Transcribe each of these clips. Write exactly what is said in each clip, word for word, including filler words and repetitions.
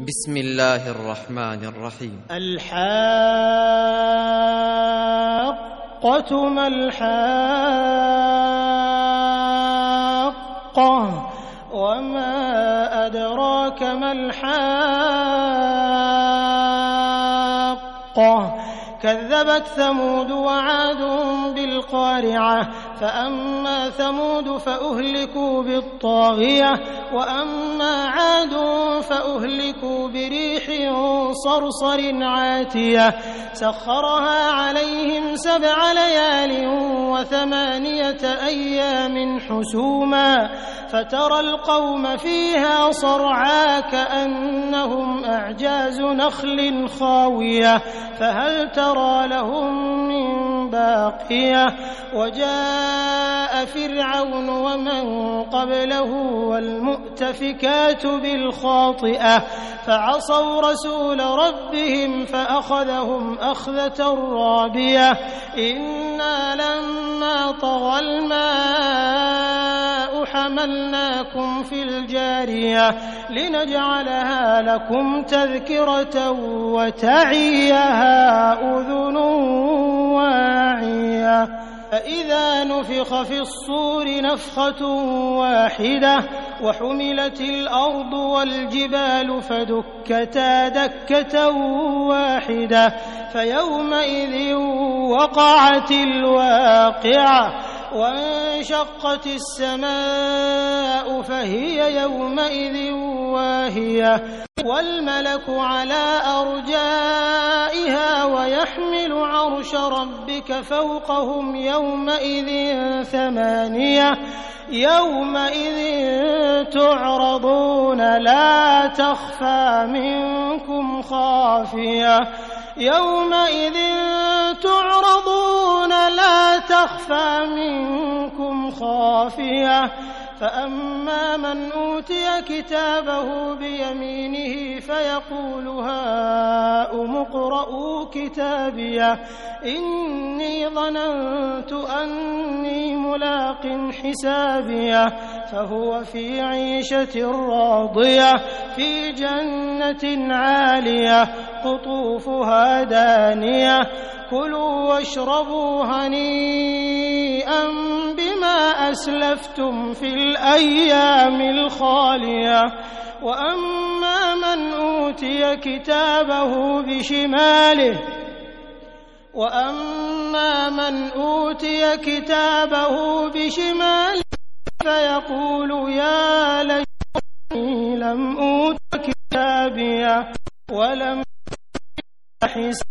بسم الله الرحمن الرحيم. الحاقة ما الحاقة وما أدراك ما الحاقة كذبت ثمود وعاد بالقارعة فأما ثمود فأهلكوا بالطاغية وأما عاد فأهلكوا بريح صرصر عاتية سخرها عليهم سبع ليال وثمانية أيام حسوما فترى القوم فيها صرعى كأنهم أعجاز نخل خاوية فهل ترى لهم من باقية وجاء فرعون ومن قبله والمؤتفكات بالخاطئة فعصوا رسول ربهم فأخذهم أخذة رابية إنا لما طغى الماء حملناكم في الجارية لنجعلها لكم تذكرة وتعيها أذن واعية فإذا نفخ في الصور نفخة واحدة وحملت الأرض والجبال فدكتا دكة واحدة فيومئذ وقعت الواقعة وانشقت السماء فهي يومئذ واهية والملك على أرجائها ويحمل عرش ربك فوقهم يومئذ ثمانية يومئذ تعرضون لا تخفى منكم خافية يومئذ تعرضون لا تخفى منكم خافية فأما من أوتي كتابه بيمينه فيقول هاؤم اقرءوا كتابيه إني ظننت أني ملاق حسابيه فهو في عيشة راضية في جنة عالية قطوفها دانية كلوا واشربوا هنيئا بما أسلفتم في الأيام الخالية وأما من أوتي كتابه بشماله وأما من أوتي كتابه بشماله فيقول يا ليتني لم أوت كتابيه ولم أحسب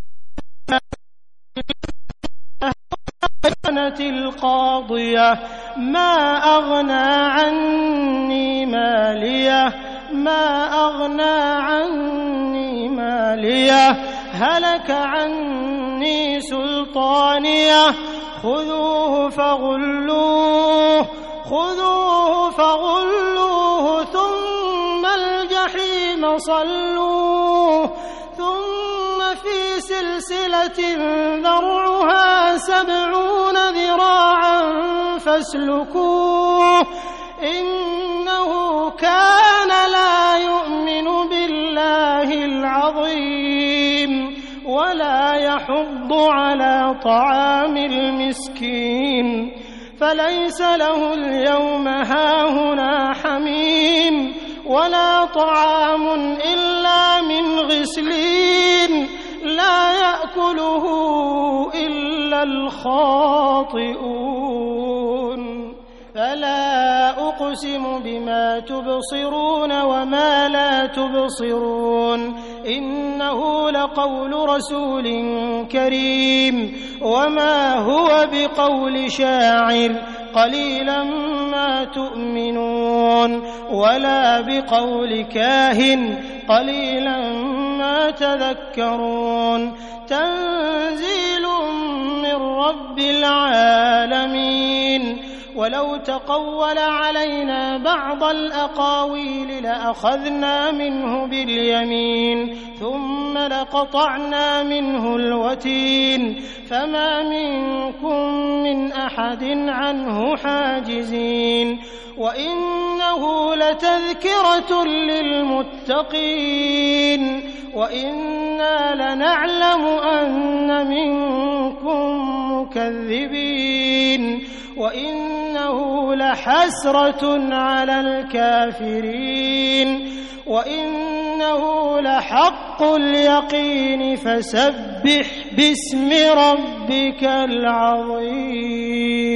كانت القاضية ما أغنى عني مالية ما أغنى عني مالية هلك عني سلطانية خذوه فغلوه خذوه فغلوه ثم الجحيم صلوه ثم في سلسلة ذرعها سبعون ذراعا فاسلكوه إنه كان لا يؤمن بالله العظيم ولا يحض على طعام المسكين فليس له اليوم هاهنا حميم ولا طعام إلا من غسلين لا يأكله إلا الخاطئون فلا أقسم بما تبصرون وما لا تبصرون إنه لقول رسول كريم وما هو بقول شاعر قليلا ما تؤمنون ولا بقول كاهن قليلا ما تذكرون تنزيل من رب العالمين ولو تقول علينا بعض الأقاويل لأخذنا منه باليمين ثم لقطعنا منه الوتين فما منكم من أحد عنه حاجزين وإنه لتذكرة للمتقين وإنا لنعلم أن منكم مكذبين وإنه لحسرة على الكافرين وإنه لحق اليقين فسبح باسم ربك العظيم.